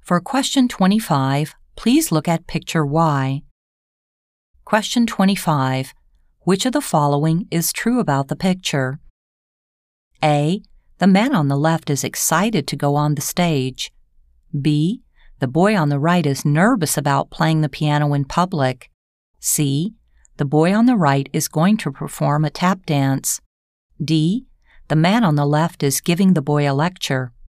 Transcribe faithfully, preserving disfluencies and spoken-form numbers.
For question twenty-five, please look at picture Y. Question twenty-five. Which of the following is true about the picture? A. The man on the left is excited to go on the stage. B. The boy on the right is nervous about playing the piano in public. C. The boy on the right is going to perform a tap dance. D. The man on the left is giving the boy a lecture.